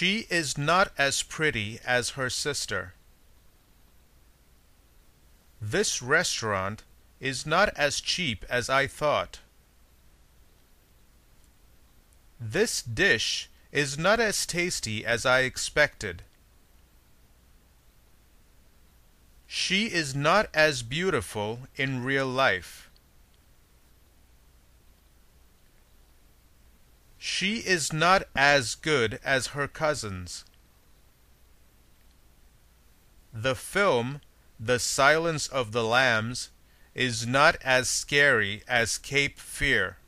She is not as pretty as her sister. This restaurant is not as cheap as I thought. This dish is not as tasty as I expected. She is not as beautiful in real life. She is not as good as her cousins. The film, The Silence of the Lambs, is not as scary as Cape Fear.